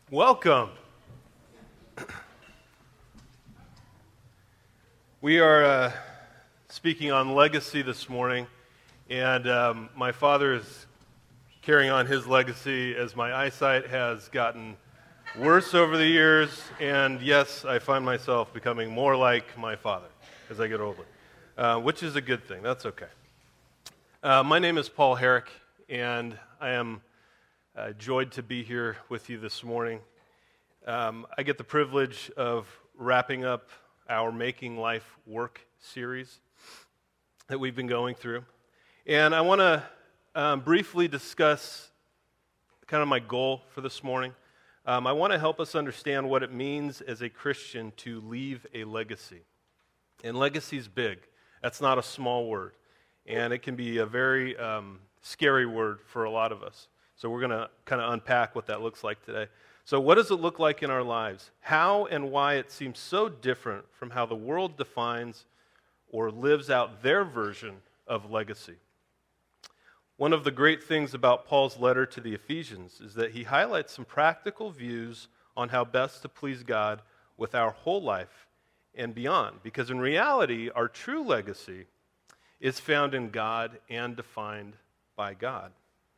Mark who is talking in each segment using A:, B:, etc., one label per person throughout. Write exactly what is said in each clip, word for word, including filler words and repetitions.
A: Welcome. We are uh, speaking on legacy this morning, and um, my father is carrying on his legacy as my eyesight has gotten worse over the years, and yes, I find myself becoming more like my father as I get older, uh, which is a good thing. That's okay. Uh, my name is Paul Herrick, and I am Uh, joyed to be here with you this morning. Um, I get the privilege of wrapping up our Making Life Work series that we've been going through. And I want to um, briefly discuss kind of my goal for this morning. Um, I want to help us understand what it means as a Christian to leave a legacy. And legacy is big. That's not a small word. And it can be a very um, scary word for a lot of us. So we're going to kind of unpack what that looks like today. So what does it look like in our lives? How and why it seems so different from how the world defines or lives out their version of legacy. One of the great things about Paul's letter to the Ephesians is that he highlights some practical views on how best to please God with our whole life and beyond. Because in reality, our true legacy is found in God and defined by God.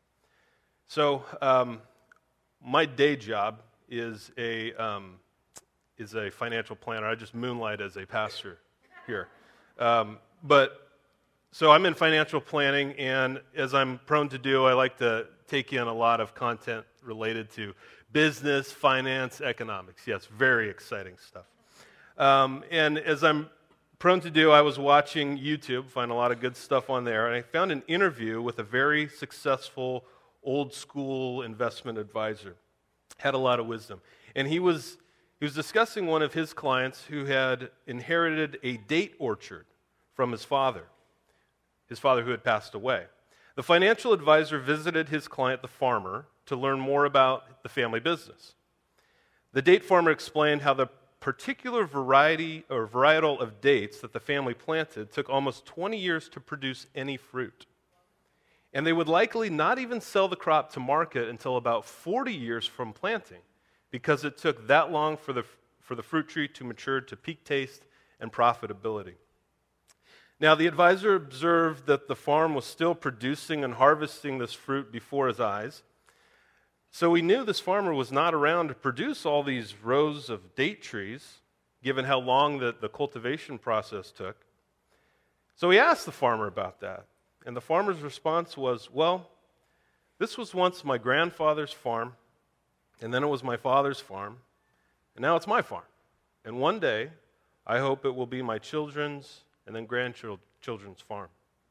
A: So, um, my day job is a um, is a financial planner. I just moonlight as a pastor here. Um, but so I'm in financial planning, and as I'm prone to do, I like to take in a lot of content related to business, finance, economics. Yes, very exciting stuff. Um, and as I'm prone to do, I was watching YouTube, find a lot of good stuff on there, and I found an interview with a very successful old school investment advisor. Had a lot of wisdom. And he was he was discussing one of his clients who had inherited a date orchard from his father, his father who had passed away. The financial advisor visited his client, the farmer, to learn more about the family business. The date farmer explained how the particular variety or varietal of dates that the family planted took almost twenty years to produce any fruit. And they would likely not even sell the crop to market until about forty years from planting, because it took that long for the, for the fruit tree to mature to peak taste and profitability. Now, the advisor observed that the farm was still producing and harvesting this fruit before his eyes, so he knew this farmer was not around to produce all these rows of date trees, given how long the, the cultivation process took. So he asked the farmer about that. And the farmer's response was, well, this was once my grandfather's farm, and then it was my father's farm, and now it's my farm. And one day, I hope it will be my children's and then grandchildren's farm.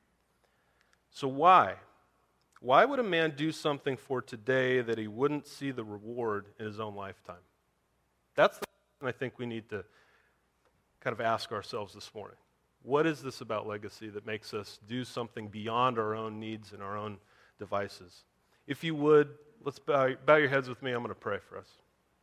A: So why? Why would a man do something for today that he wouldn't see the reward in his own lifetime? That's the question I think we need to kind of ask ourselves this morning. What is this about legacy that makes us do something beyond our own needs and our own devices? If you would, let's bow, bow your heads with me. I'm going to pray for us.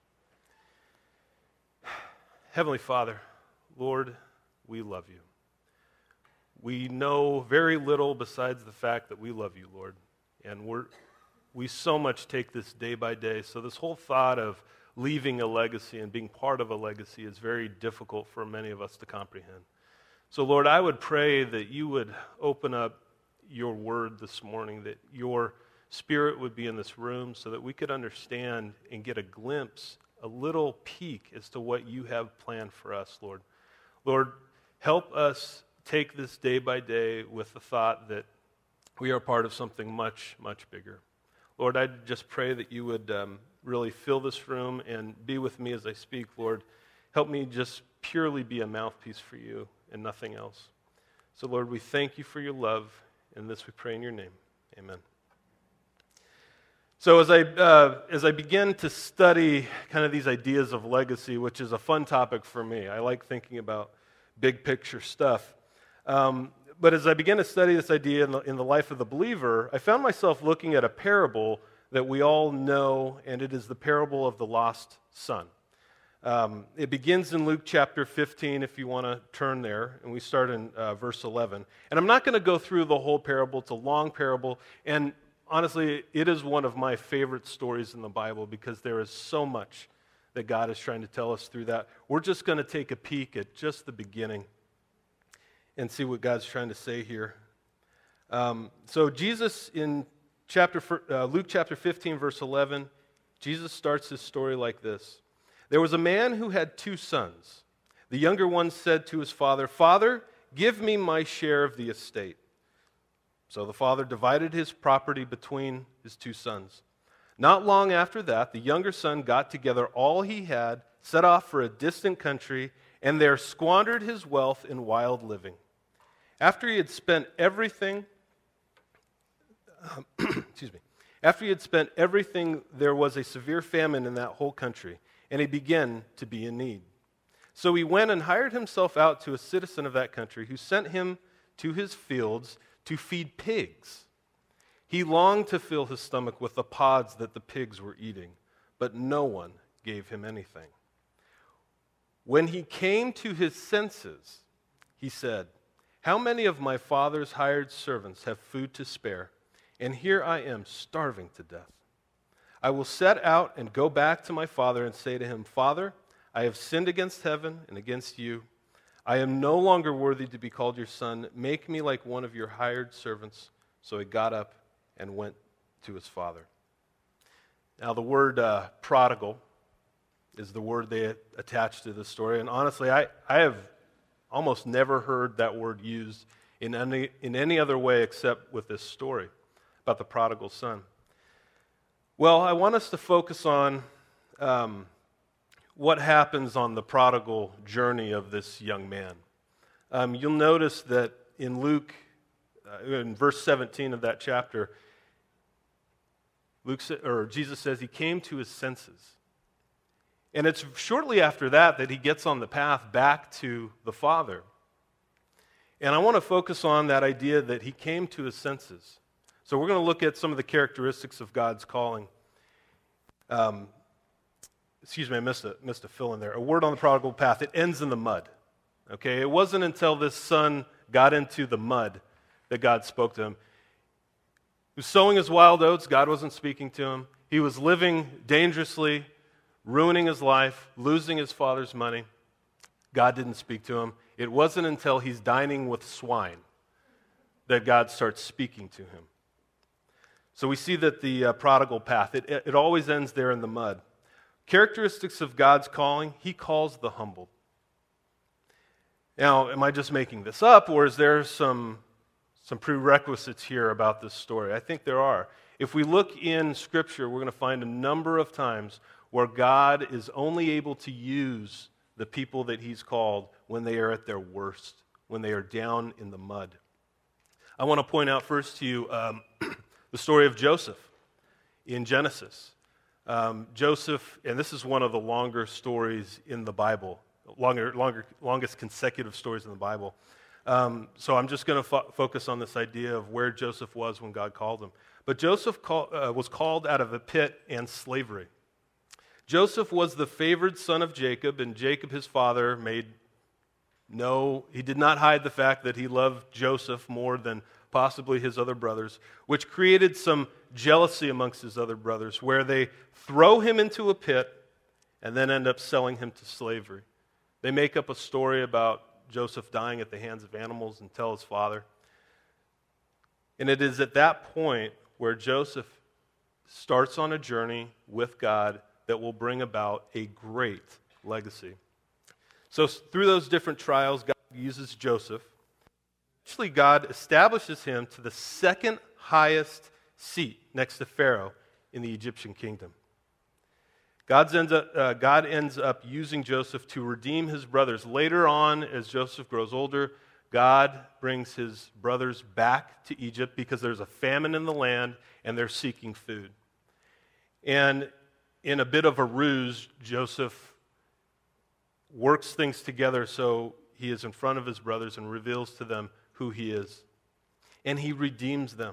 A: Heavenly Father, Lord, we love you. We know very little besides the fact that we love you, Lord. And we're, we so much take this day by day. So this whole thought of leaving a legacy and being part of a legacy is very difficult for many of us to comprehend. So, Lord, I would pray that you would open up your word this morning, that your spirit would be in this room so that we could understand and get a glimpse, a little peek as to what you have planned for us, Lord. Lord, help us take this day by day with the thought that we are part of something much, much bigger. Lord, I just pray that you would um, really fill this room and be with me as I speak, Lord. Help me just purely be a mouthpiece for you and nothing else. So, Lord, we thank you for your love, and this we pray in your name. Amen. So as I uh, as I begin to study kind of these ideas of legacy, which is a fun topic for me, I like thinking about big picture stuff. Um, but as I began to study this idea in the, in the life of the believer, I found myself looking at a parable that we all know, and it is the parable of the lost son. Um, it begins in Luke chapter fifteen, if you want to turn there, and we start in uh, verse eleven. And I'm not going to go through the whole parable. It's a long parable, and honestly, it is one of my favorite stories in the Bible because there is so much that God is trying to tell us through that. We're just going to take a peek at just the beginning and see what God's trying to say here. Um, so Jesus in chapter uh, Luke chapter fifteen, verse eleven, Jesus starts his story like this. There was a man who had two sons. The younger one said to his father, "Father, give me my share of the estate." So the father divided his property between his two sons. Not long after that, the younger son got together all he had, set off for a distant country, and there squandered his wealth in wild living. After he had spent everything, um, excuse me, after he had spent everything, there was a severe famine in that whole country, and he began to be in need. So he went and hired himself out to a citizen of that country who sent him to his fields to feed pigs. He longed to fill his stomach with the pods that the pigs were eating, but no one gave him anything. When he came to his senses, he said, "How many of my father's hired servants have food to spare, and here I am starving to death? I will set out and go back to my father and say to him, 'Father, I have sinned against heaven and against you. I am no longer worthy to be called your son. Make me like one of your hired servants.' So he got up and went to his father." Now, the word uh, prodigal is the word they attach to this story. And honestly, I, I have almost never heard that word used in any, in any other way except with this story about the prodigal son. Well, I want us to focus on um, what happens on the prodigal journey of this young man. Um, you'll notice that in Luke, uh, in verse seventeen of that chapter, Luke or Jesus says he came to his senses. And it's shortly after that that he gets on the path back to the Father. And I want to focus on that idea that he came to his senses. So we're going to look at some of the characteristics of God's calling. Um, excuse me, I missed a, missed a fill in there. A word on the prodigal path. It ends in the mud. Okay, it wasn't until this son got into the mud that God spoke to him. He was sowing his wild oats. God wasn't speaking to him. He was living dangerously, ruining his life, losing his father's money. God didn't speak to him. It wasn't until he's dining with swine that God starts speaking to him. So we see that the uh, prodigal path, it, it always ends there in the mud. Characteristics of God's calling, he calls the humbled. Now, am I just making this up, or is there some, some prerequisites here about this story? I think there are. If we look in Scripture, we're going to find a number of times where God is only able to use the people that he's called when they are at their worst, when they are down in the mud. I want to point out first to you um, the story of Joseph in Genesis. Um, Joseph, and this is one of the longer stories in the Bible, longer, longer, longest consecutive stories in the Bible. Um, so I'm just going to fo- focus on this idea of where Joseph was when God called him. But Joseph call, uh, was called out of a pit and slavery. Joseph was the favored son of Jacob, and Jacob, his father, made no, he did not hide the fact that he loved Joseph more than possibly his other brothers, which created some jealousy amongst his other brothers, where they throw him into a pit and then end up selling him to slavery. They make up a story about Joseph dying at the hands of animals and tell his father. And it is at that point where Joseph starts on a journey with God that will bring about a great legacy. So through those different trials, God uses Joseph. Actually, God establishes him to the second highest seat next to Pharaoh in the Egyptian kingdom. God's ends up, uh, God ends up using Joseph to redeem his brothers. Later on, as Joseph grows older, God brings his brothers back to Egypt because there's a famine in the land and they're seeking food. And in a bit of a ruse, Joseph works things together so he is in front of his brothers and reveals to them who he is. And he redeems them.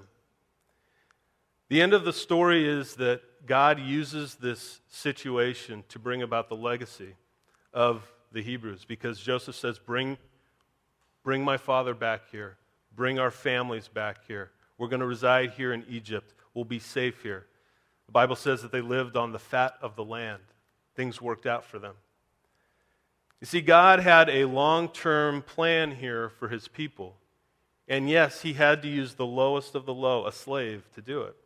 A: The end of the story is that God uses this situation to bring about the legacy of the Hebrews, because Joseph says, bring, bring my father back here. Bring our families back here. We're going to reside here in Egypt. will be safe here. The Bible says that they lived on the fat of the land. Things worked out for them. You see, God had a long-term plan here for his people. And yes, he had to use the lowest of the low, a slave, to do it.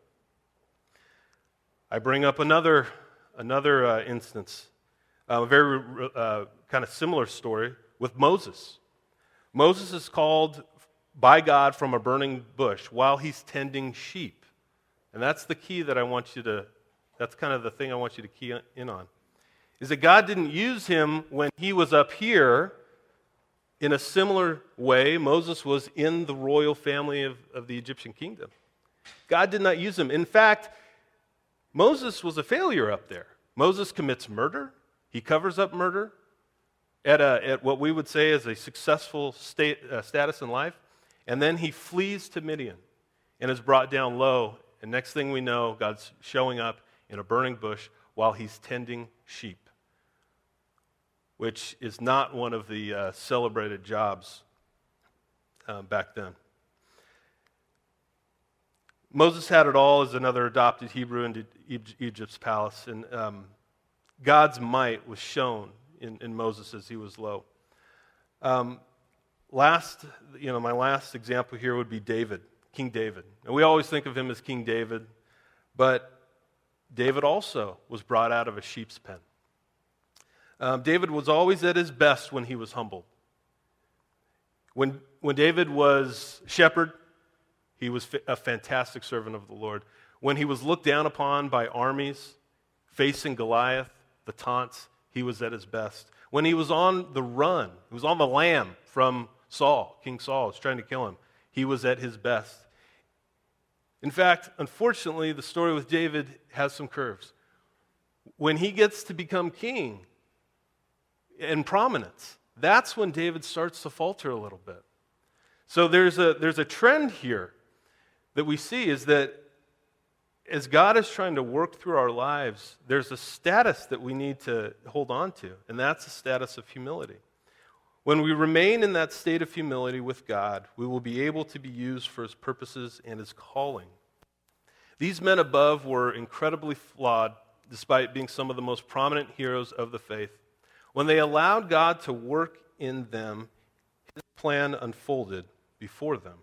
A: I bring up another, another uh, instance, a very uh, kind of similar story with Moses. Moses is called by God from a burning bush while he's tending sheep. And that's the key that I want you to, that's kind of the thing I want you to key in on, is that God didn't use him when he was up here. In a similar way, Moses was in the royal family of, of the Egyptian kingdom. God did not use him. In fact, Moses was a failure up there. Moses commits murder. He covers up murder at, a, at what we would say is a successful state, uh, status in life. And then he flees to Midian and is brought down low. And next thing we know, God's showing up in a burning bush while he's tending sheep, which is not one of the uh, celebrated jobs uh, back then. Moses had it all as another adopted Hebrew into Egypt's palace, and um, God's might was shown in, in Moses as he was low. Um, last, you know, my last example here would be David, King David. And we always think of him as King David, but David also was brought out of a sheep's pen. Um, David was always at his best when he was humbled. When, when David was shepherd, he was a fantastic servant of the Lord. When he was looked down upon by armies, facing Goliath, the taunts, he was at his best. When he was on the run, he was on the lam from Saul, King Saul was trying to kill him, he was at his best. In fact, unfortunately, the story with David has some curves. When he gets to become king, and prominence, that's when David starts to falter a little bit. So there's a there's a trend here that we see, is that as God is trying to work through our lives, there's a status that we need to hold on to, and that's a status of humility. When we remain in that state of humility with God, we will be able to be used for his purposes and his calling. These men above were incredibly flawed, despite being some of the most prominent heroes of the faith. When they allowed God to work in them, his plan unfolded before them.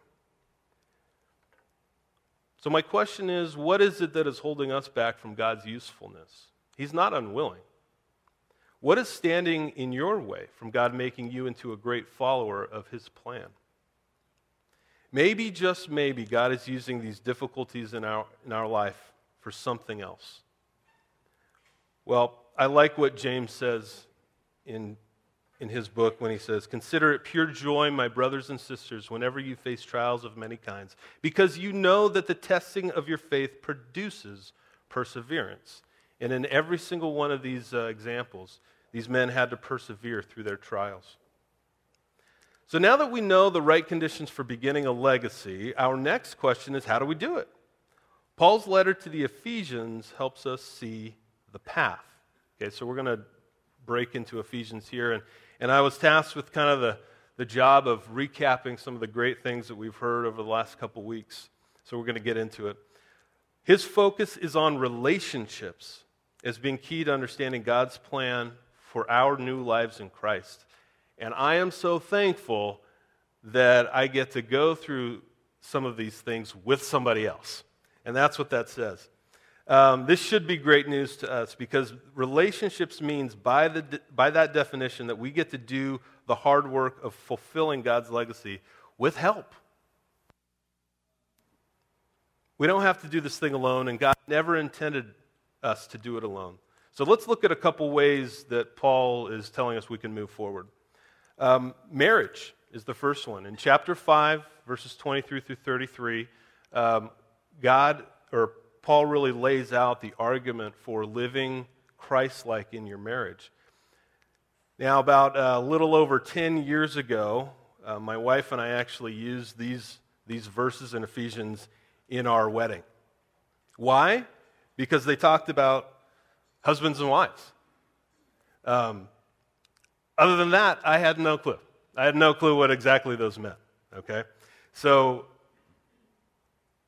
A: So my question is, what is it that is holding us back from God's usefulness? He's not unwilling. What is standing in your way from God making you into a great follower of his plan? Maybe, just maybe, God is using these difficulties in our, in our life for something else. Well, I like what James says in, in his book when he says, "Consider it pure joy, my brothers and sisters, whenever you face trials of many kinds, because you know that the testing of your faith produces perseverance." And in every single one of these uh, examples, these men had to persevere through their trials. So now that we know the right conditions for beginning a legacy, our next question is, how do we do it? Paul's letter to the Ephesians helps us see the path. Okay, so we're going to break into Ephesians here, and, and I was tasked with kind of the, the job of recapping some of the great things that we've heard over the last couple weeks. So we're going to get into it. His focus is on relationships as being key to understanding God's plan for our new lives in Christ. And I am so thankful that I get to go through some of these things with somebody else. And that's what that says. Um, this should be great news to us, because relationships means, by the by that definition, that we get to do the hard work of fulfilling God's legacy with help. We don't have to do this thing alone, and God never intended us to do it alone. So let's look at a couple ways that Paul is telling us we can move forward. Um, marriage is the first one. In chapter five, verses twenty-three through thirty-three, um, God, or Paul really lays out the argument for living Christ-like in your marriage. Now, about a little over ten years ago, uh, my wife and I actually used these, these verses in Ephesians in our wedding. Why? Because they talked about husbands and wives. Um, other than that, I had no clue. I had no clue what exactly those meant, okay? So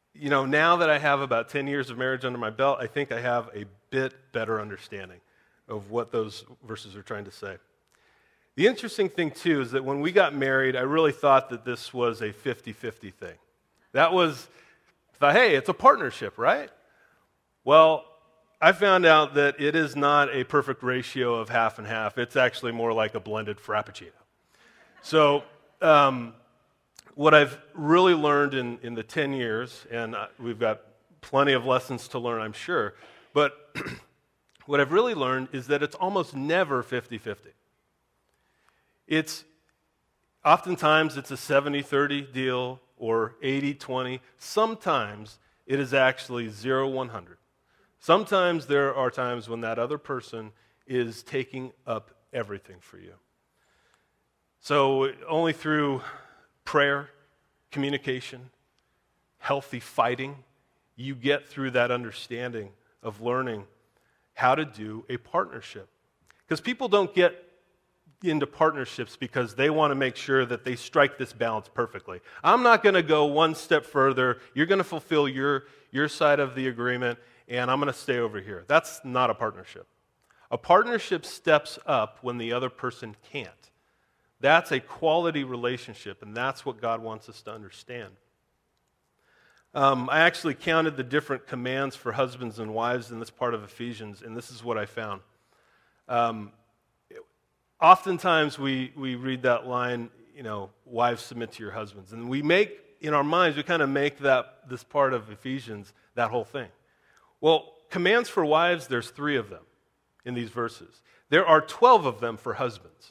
A: you know, now that I have about ten years of marriage under my belt, I think I have a bit better understanding of what those verses are trying to say. The interesting thing, too, is that when we got married, I really thought that this was a fifty-fifty thing. That was, I thought, hey, it's a partnership, right? Well, I found out that it is not a perfect ratio of half and half. It's actually more like a blended Frappuccino. So um, what I've really learned in, in the ten years, and we've got plenty of lessons to learn, I'm sure, but what I've really learned is that it's almost never fifty-fifty. It's oftentimes it's a seventy thirty deal or eighty twenty. Sometimes it is actually zero one hundred. Sometimes there are times when that other person is taking up everything for you. So only through prayer, communication, healthy fighting, you get through that understanding of learning how to do a partnership. Because people don't get into partnerships because they want to make sure that they strike this balance perfectly. I'm not going to go one step further. You're going to fulfill your, your side of the agreement, and I'm going to stay over here. That's not a partnership. A partnership steps up when the other person can't. That's a quality relationship, and that's what God wants us to understand. Um, I actually counted the different commands for husbands and wives in this part of Ephesians, and this is what I found. Um, Oftentimes we, we read that line, you know, wives submit to your husbands. And we make, in our minds, we kind of make that this part of Ephesians, that whole thing. Well, commands for wives, there's three of them in these verses. There are twelve of them for husbands.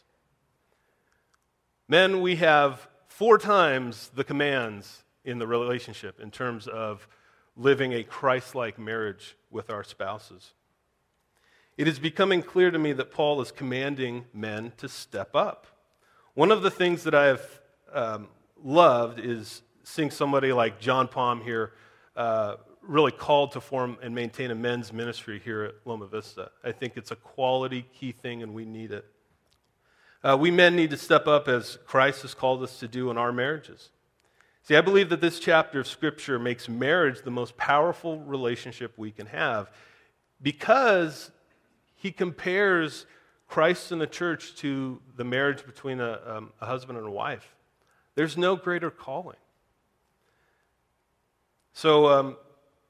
A: Men, we have four times the commands in the relationship in terms of living a Christ-like marriage with our spouses. It is becoming clear to me that Paul is commanding men to step up. One of the things that I have um, loved is seeing somebody like John Palm here uh, really called to form and maintain a men's ministry here at Loma Vista. I think it's a quality key thing, and we need it. Uh, we men need to step up as Christ has called us to do in our marriages. See, I believe that this chapter of Scripture makes marriage the most powerful relationship we can have because he compares Christ and the church to the marriage between a, um, a husband and a wife. There's no greater calling. So um,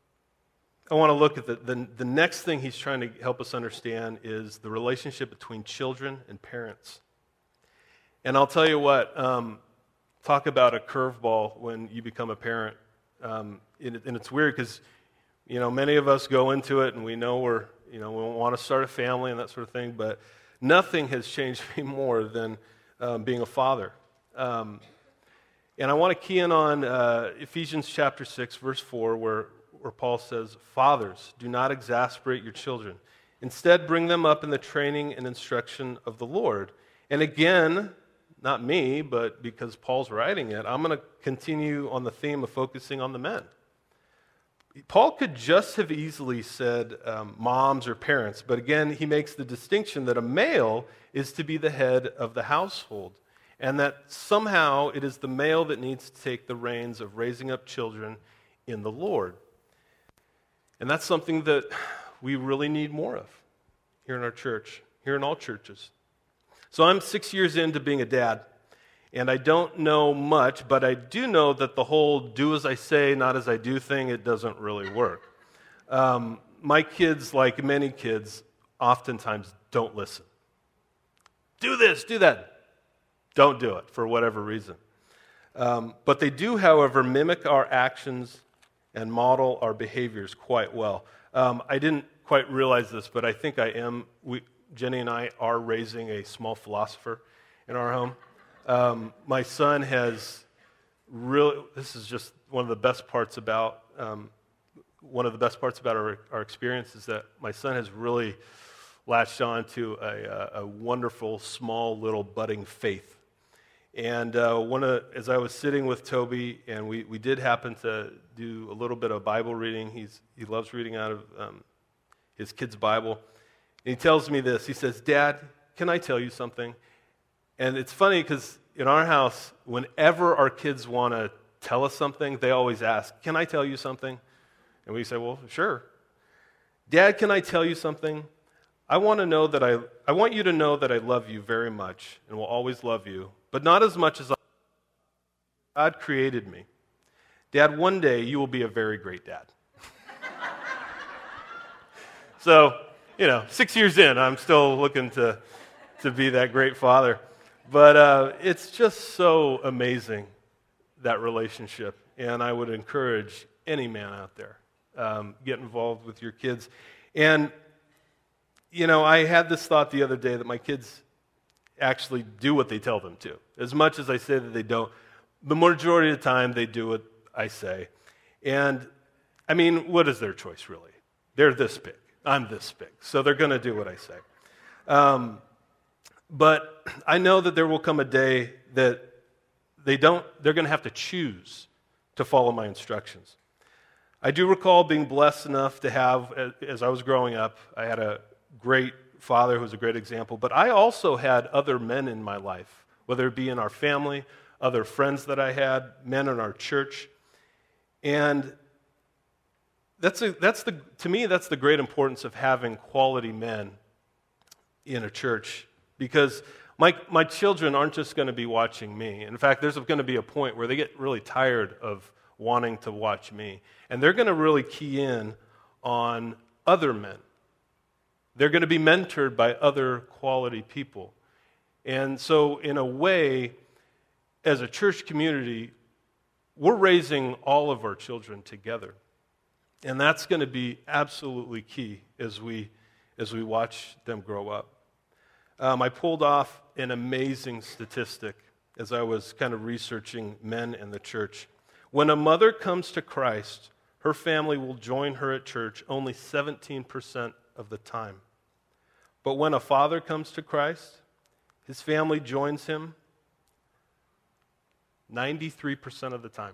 A: I want to look at the, the, the next thing he's trying to help us understand is the relationship between children and parents. And I'll tell you what, um, talk about a curveball when you become a parent. Um, and, and it's weird because, you know, many of us go into it and we know we're You know, we want to start a family and that sort of thing, but nothing has changed me more than um, being a father. Um, and I want to key in on uh, Ephesians chapter six, verse four, where, where Paul says, "Fathers, do not exasperate your children. Instead, bring them up in the training and instruction of the Lord." And again, not me, but because Paul's writing it, I'm going to continue on the theme of focusing on the men. Paul could just have easily said um, moms or parents, but again, he makes the distinction that a male is to be the head of the household, and that somehow it is the male that needs to take the reins of raising up children in the Lord. And that's something that we really need more of here in our church, here in all churches. So I'm six years into being a dad. And I don't know much, but I do know that the whole do as I say, not as I do thing, it doesn't really work. Um, my kids, like many kids, oftentimes don't listen. Do this, do that. Don't do it for whatever reason. Um, but they do, however, mimic our actions and model our behaviors quite well. Um, I didn't quite realize this, but I think I am. We, Jenny and I are raising a small philosopher in our home. Um, my son has really, this is just one of the best parts about, um, one of the best parts about our, our experience is that my son has really latched on to a, a, a wonderful, small, little budding faith. And uh, one of, as I was sitting with Toby, and we, we did happen to do a little bit of Bible reading. He's, he loves reading out of um, his kid's Bible. And he tells me this. He says, "Dad, can I tell you something?" And it's funny because in our house, whenever our kids want to tell us something, they always ask, "Can I tell you something?" And we say, "Well, sure." "Dad, can I tell you something? I want to know that I I want you to know that I love you very much and will always love you, but not as much as I God created me. Dad, one day you will be a very great dad." So, you know, six years in, I'm still looking to, to be that great father. But uh, it's just so amazing, that relationship. And I would encourage any man out there, um, get involved with your kids. And, you know, I had this thought the other day that my kids actually do what they tell them to. As much as I say that they don't, the majority of the time they do what I say. And, I mean, what is their choice, really? They're this big. I'm this big. So they're going to do what I say. Um, but I know that there will come a day that they don't, they're going to have to choose to follow my instructions. I do recall being blessed enough to have, as I was growing up, I had a great father who was a great example, but I also had other men in my life, whether it be in our family, other friends that I had, men in our church. And that's a, that's the to me that's the great importance of having quality men in a church, because my my children aren't just going to be watching me. In fact, there's going to be a point where they get really tired of wanting to watch me, and they're going to really key in on other men. They're going to be mentored by other quality people. And so in a way, as a church community, we're raising all of our children together. And that's going to be absolutely key as we as we watch them grow up. Um, I pulled off an amazing statistic as I was kind of researching men in the church. When a mother comes to Christ, her family will join her at church only seventeen percent of the time. But when a father comes to Christ, his family joins him ninety-three percent of the time.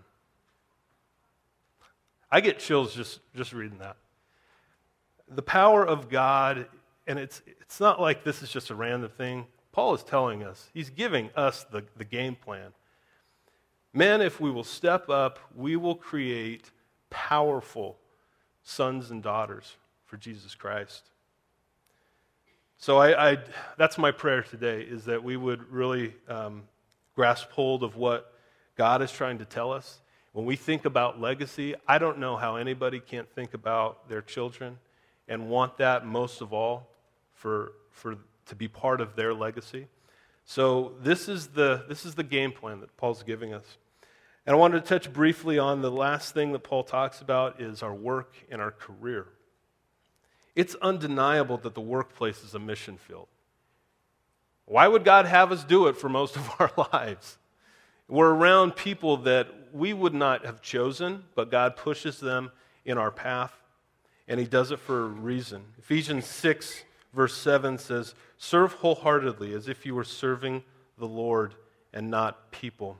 A: I get chills just, just reading that. The power of God, and it's it's not like this is just a random thing. Paul is telling us, he's giving us the, the game plan. Men, if we will step up, we will create powerful sons and daughters for Jesus Christ. So I, I that's my prayer today, is that we would really um, grasp hold of what God is trying to tell us. When we think about legacy, I don't know how anybody can't think about their children and want that most of all for for to be part of their legacy. So this is the this is the game plan that Paul's giving us. And I wanted to touch briefly on the last thing that Paul talks about is our work and our career. It's undeniable that the workplace is a mission field. Why would God have us do it for most of our lives? We're around people that we would not have chosen, but God pushes them in our path, and he does it for a reason. Ephesians six, verse seven says, "Serve wholeheartedly as if you were serving the Lord and not people."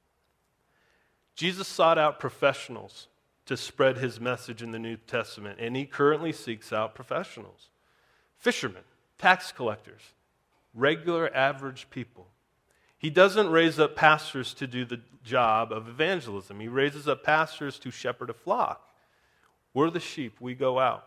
A: Jesus sought out professionals to spread his message in the New Testament, and he currently seeks out professionals. Fishermen, tax collectors, regular average people. He doesn't raise up pastors to do the job of evangelism. He raises up pastors to shepherd a flock. We're the sheep. We go out.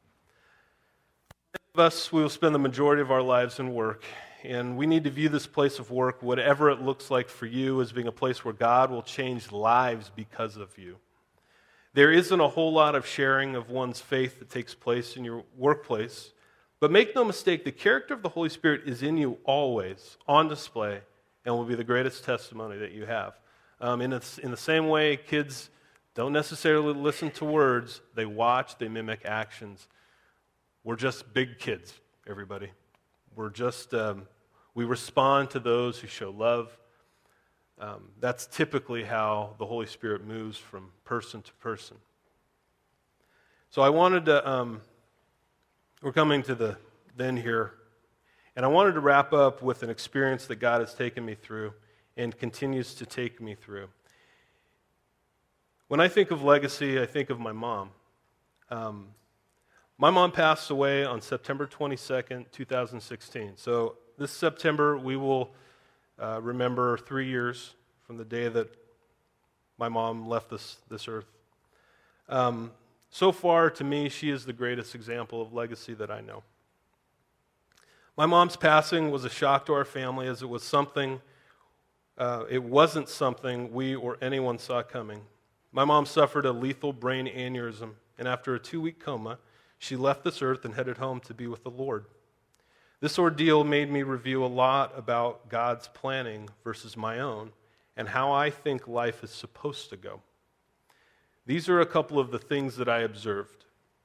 A: Many of us, we will spend the majority of our lives in work, and we need to view this place of work, whatever it looks like for you, as being a place where God will change lives because of you. There isn't a whole lot of sharing of one's faith that takes place in your workplace, but make no mistake, the character of the Holy Spirit is in you always, on display, and will be the greatest testimony that you have. Um, in, a, in the same way, kids don't necessarily listen to words. They watch, they mimic actions. We're just big kids, everybody. We're just, um, we respond to those who show love. Um, that's typically how the Holy Spirit moves from person to person. So I wanted to, um, we're coming to the end here. And I wanted to wrap up with an experience that God has taken me through and continues to take me through. When I think of legacy, I think of my mom. Um, my mom passed away on September twenty-second, twenty sixteen. So this September, we will uh, remember three years from the day that my mom left this, this earth. Um, so far, to me, she is the greatest example of legacy that I know. My mom's passing was a shock to our family, as it was something, uh, it wasn't something we or anyone saw coming. My mom suffered a lethal brain aneurysm, and after a two-week coma, she left this earth and headed home to be with the Lord. This ordeal made me review a lot about God's planning versus my own, and how I think life is supposed to go. These are a couple of the things that I observed.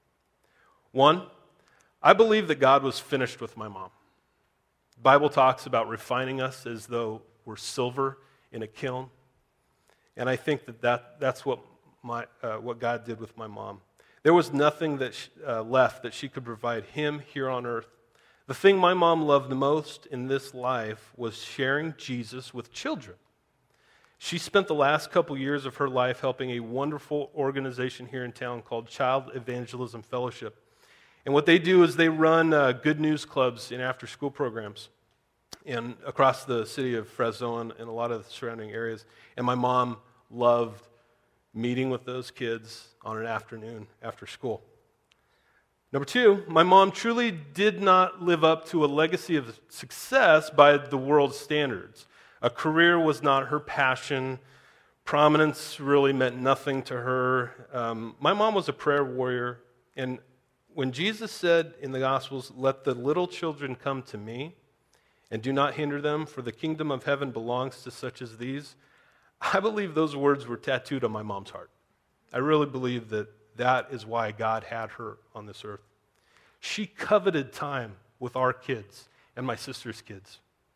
A: One, I believe that God was finished with my mom. The Bible talks about refining us as though we're silver in a kiln. And I think that, that that's what, my, uh, what God did with my mom. There was nothing that she, uh, left that she could provide him here on earth. The thing my mom loved the most in this life was sharing Jesus with children. She spent the last couple years of her life helping a wonderful organization here in town called Child Evangelism Fellowship. And what they do is they run uh, good news clubs in after-school programs in, across the city of Fresno and, and a lot of the surrounding areas. And my mom loved meeting with those kids on an afternoon after school. Number two, my mom truly did not live up to a legacy of success by the world's standards. A career was not her passion. Prominence really meant nothing to her. Um, my mom was a prayer warrior, and when Jesus said in the Gospels, "Let the little children come to me, and do not hinder them, for the kingdom of heaven belongs to such as these," I believe those words were tattooed on my mom's heart. I really believe that that is why God had her on this earth. She coveted time with our kids and my sister's kids.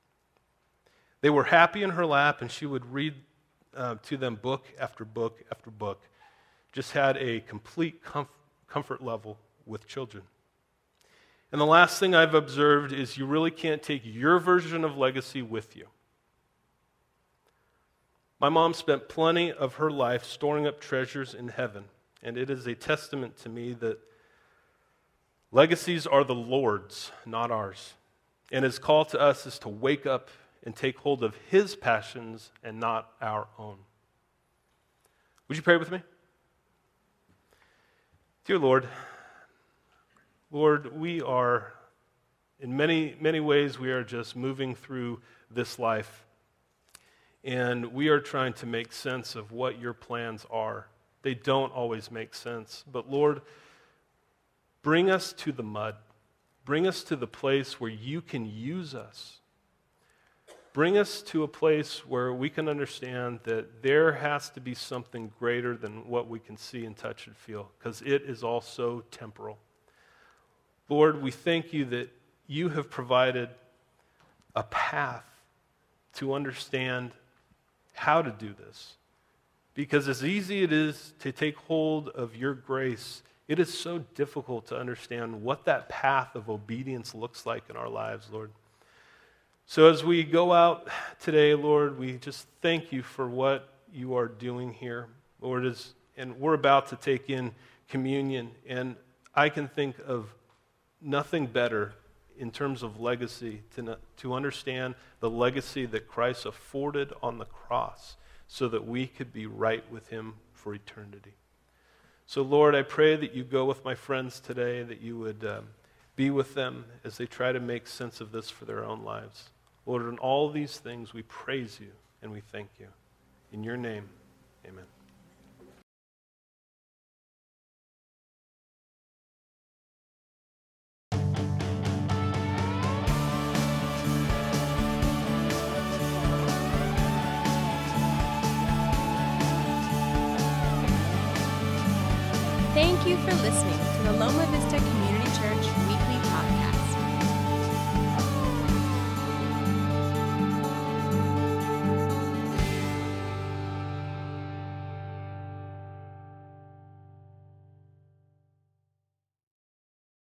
A: They were happy in her lap, and she would read uh, to them book after book after book. Just had a complete comf- comfort level with children. And the last thing I've observed is you really can't take your version of legacy with you. My mom spent plenty of her life storing up treasures in heaven, and it is a testament to me that legacies are the Lord's, not ours. And his call to us is to wake up and take hold of his passions and not our own. Would you pray with me? Dear Lord, Lord, we are, in many, many ways, we are just moving through this life, and we are trying to make sense of what your plans are. They don't always make sense, but Lord, bring us to the mud. Bring us to the place where you can use us. Bring us to a place where we can understand that there has to be something greater than what we can see and touch and feel, because it is all so temporal. Lord, we thank you that you have provided a path to understand how to do this. Because as easy it is to take hold of your grace, it is so difficult to understand what that path of obedience looks like in our lives, Lord. So as we go out today, Lord, we just thank you for what you are doing here. Lord, is, and we're about to take in communion, and I can think of nothing better in terms of legacy to, to understand the legacy that Christ afforded on the cross so that we could be right with him for eternity. So, Lord, I pray that you go with my friends today, that you would um, be with them as they try to make sense of this for their own lives. Lord, in all these things, we praise you and we thank you. In your name, amen.
B: Thank you for listening